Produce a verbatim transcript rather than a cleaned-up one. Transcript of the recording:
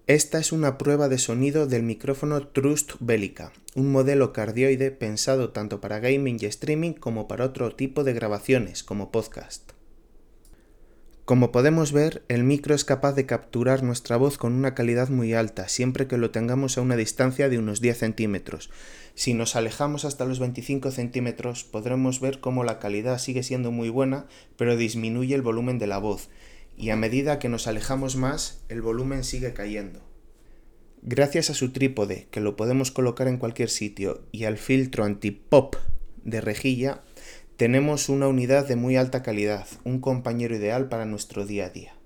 Esta es una prueba de sonido del micrófono Trust Bellica, un modelo cardioide pensado tanto para gaming y streaming como para otro tipo de grabaciones, como podcast. Como podemos ver, el micro es capaz de capturar nuestra voz con una calidad muy alta, siempre que lo tengamos a una distancia de unos diez centímetros. Si nos alejamos hasta los veinticinco centímetros, podremos ver cómo la calidad sigue siendo muy buena, pero disminuye el volumen de la voz, y a medida que nos alejamos más, el volumen sigue cayendo. Gracias a su trípode, que lo podemos colocar en cualquier sitio, y al filtro anti-pop de rejilla, tenemos una unidad de muy alta calidad, un compañero ideal para nuestro día a día.